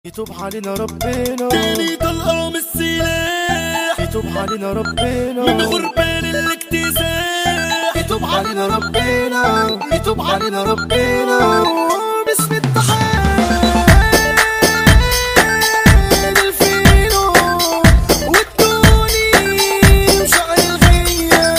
يتوب علينا ربنا تاني طلقة من السلاح، يتوب علينا ربنا من غربان الاكتساح، يتوب علينا ربنا يتوب علينا ربنا باسم التحال الفينو والدوني وشعر الغية.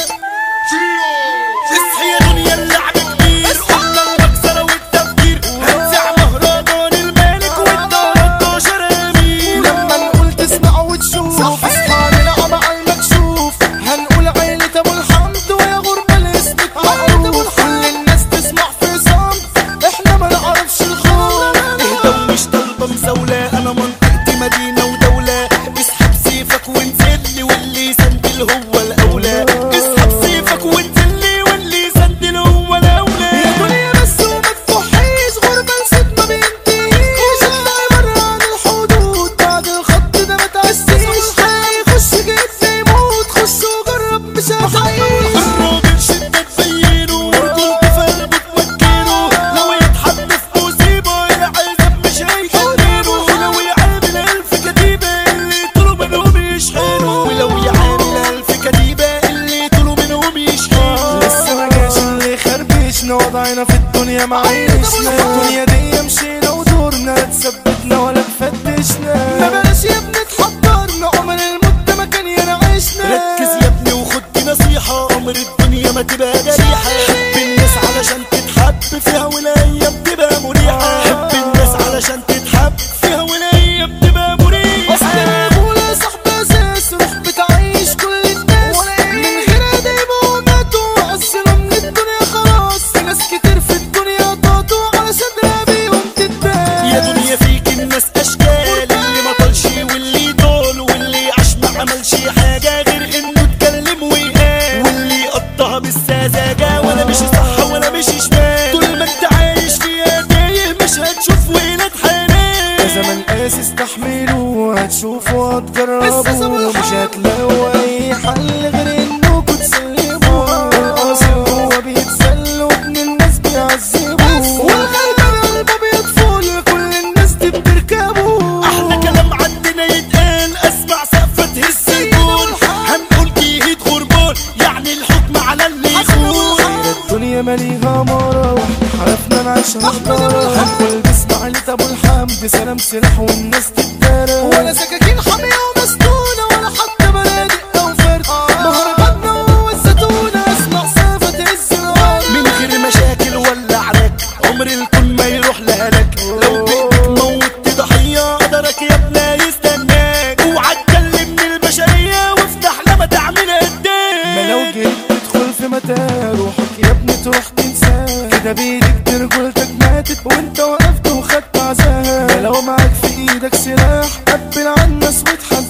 اصحي يا دنيا اللعب كبير، قلنا المكسرة والتفكير، هنزع مهرجان الملك والدار 12 امير. لما نقول تسمع وتشوف اصحى نلعب على المكشوف، هنقول عيلة ابو الحمد ويا غربة الاسم معروف. كل الناس تسمع في صمت، احنا ما نعرفش الخوف. اهدى ومش طالبة مزاولة، انا منطقتي مدينة ودولة. اسحب سيفك وانزلي واللي يسندل هو الاولى. اسحب سيفك وانزلي واللي يسندل هو الاولى. يا دنيا بس وما تفحيش، غربة نسيت ما بينتهيش. اطلعي برا عن الحدود، بعد الخط ده ما تعسيش. هيخش جيت يموت، خش وجرب مش هتعيش. الراجل شدة تبينه ورجولته في قلبه تمكنه. لو يتحط في مصيبة العذاب مش هيكمله. ولو يعامل 1000 كتيبة اللي طلوا منهم يشحنوا. ولو يعامل 1000 كتيبة اللي طلوا منهم يشحنوا. لسه ما جاش اللي خربشنا، وضعنا في الدنيا معيشنا. الدنيا دي مشينا ودورنا، لا تثبتنا ولا تفتشنا. ما بلاش يا ابني تحضرنا، عمر الموت ده مكان ينعيشنا. ركز يا ابني وخد دي نصيحة، عمر الدنيا ما تبقى جريحة. حب الناس علشان تتحب فيها، والايام تبقى مريحة. حب الناس علشان تتحب فيها، والايام تبقى مريحة. اصل الرجولة صاحب اساس، روح بتعيش كل الناس. من غير ادب وماتوا عزنا من الدنيا خلاص. في ناس كتير في الدنيا طاطوا على صدرها بيهم تتباس. يا دنيا فيك الناس اشكال، اللي ما طالش واللي طال، واللي عاش ما عملش حاجة غير انه اتكلم وقال. واللي قطع بالسذاجة ولا مش صح ولا مش شمال. طول ما انت عايش فيها تايه مش هتشوف ولاد حلال. يا زمن قاس استحملوا، هتشوفوا هتجربوا، مش هتلاقوا اي حل غير انكوا تسلموا. القاسم هو بيتسلوا، ابن الناس بيعذبوا. والغلبان قلبه بيطفل، كل الناس دي بتركبوا. احلى كلام عندنا يتقال، اسمع سقفة تهز الجول. هنقول جهد غربان، يعني الحكم على اللي يخون. الدنيا ماليها مرة، واحنا حرفنا نعيشها حضارة. هنقول باسم عيلة ابو الحمد، سلام سلاح والناس تتدارى. ولا سكاكين حامية ومسنونة، ولا حتى بنادق او فرد. مهرجاننا هو الزتونة، اسمع سقفة تهز الارض. من غير مشاكل ولا عراك، عمر الكون ما يروح لهلك. لو بايدك موت ضحية، قدرك يا ابني يستناك. اوعى تكلم من البشرية، وافتح لما تعمل قدام. ما لو جيت تدخل في متاهة، روحك يا ابني تروح تنساه. كده بايدك دي رجولتك ماتت، وانت وقفت وخدت عزاها. ما لو معاك في ايدك سلاح، قبل على الناس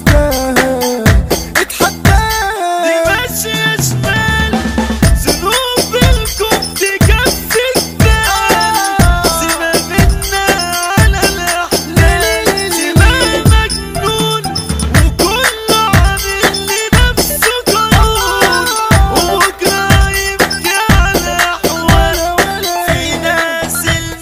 واتحداها اتحداها. دي ماشية شمال، ذنوب الكون تكفي الدم. سيبها منا على الأحلام، سيبها مجنون وكله عامل لنفسه قانون. وبكرة يبكي على أحوال. في ناس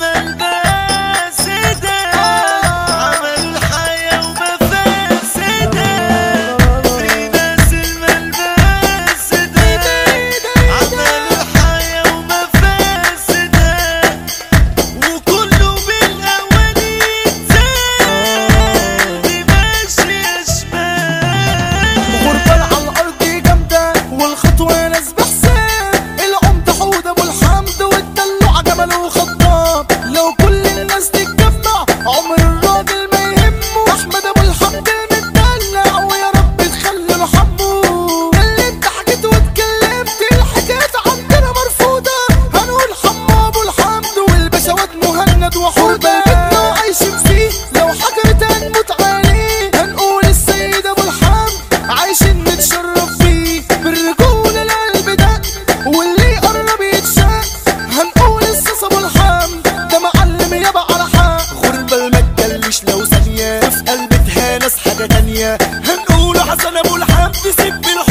الملبسة عملوا الحياة ومفاسدة. في ناس الملبسة عملوا الحياة ومفاسدة. وكله بالأول يتزاد. دي ماشية شمال. غربال على الارض جامدة، والخطوة ناس بحساب. العمدة حود ابو الحمد، والدلوع جمل وخطاب. لو كل الناس تتجمع، عمر الراجل ما يهمه. احمد ابو الحمد المدلع، ويا رب تخلي له حمه. كلمت حكيت واتكلمت، الحكايات عندنا مرفوضة. هنقول حمو ابو الحمد، والبشوات مهند وحوده. بيتنا وعايشين فيه، لو حكرت هنموت عليه. هنقول السيد ابو الحمد، عايشين نتشرف فيه. بالرجولة القلب ده، واللي يقرب يتشاف. هنقول السيس ابو الحمد، ده معلم يابا على حق. غربة ما تجلش لو ثانية، في قلبتها ناس حاجة تانية. هنقول حسن ابو الحمد، سيب